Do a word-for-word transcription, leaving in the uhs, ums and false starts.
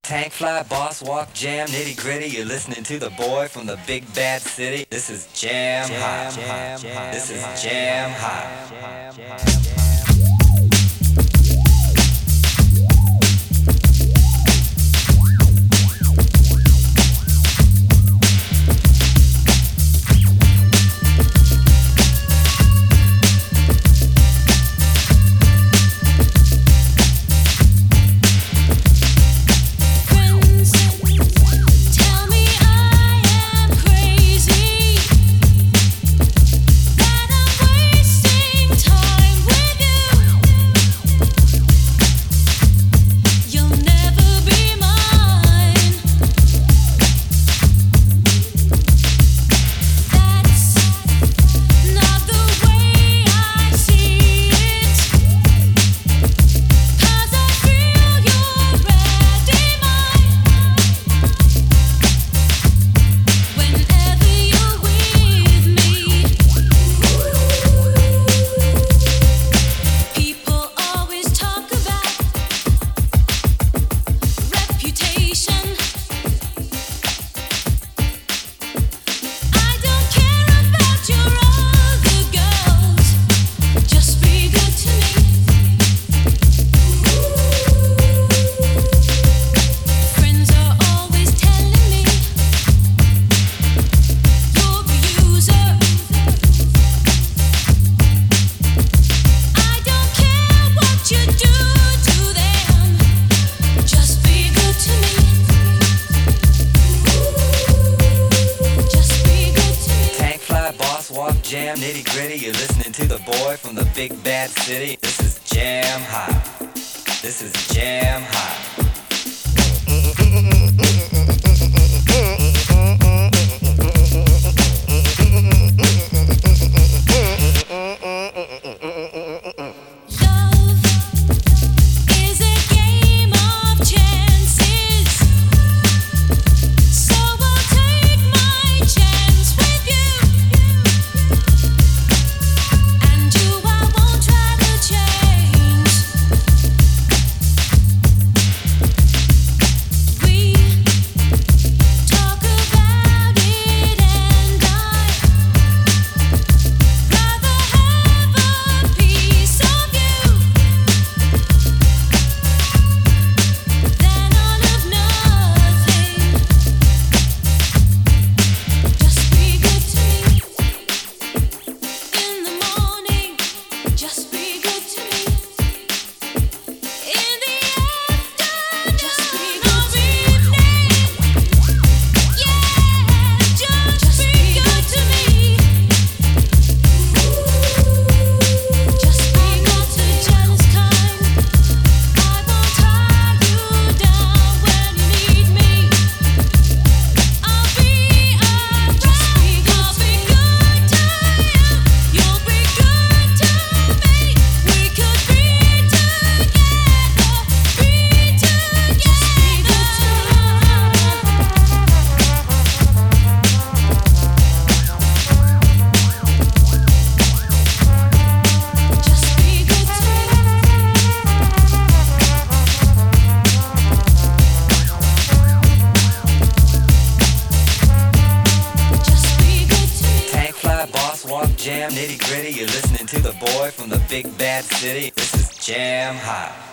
Tank fly, boss walk, jam, nitty gritty. You're listening to the boy from the big bad city. This is Jam Hot. Jam, jam, this is Jam Hot. Jam, nitty gritty, you're listening to the boy from the big bad city. This is Jam Hot. This is Jam Hot. Jam, nitty gritty, you're listening to the boy from the big bad city. This is Jam Hot.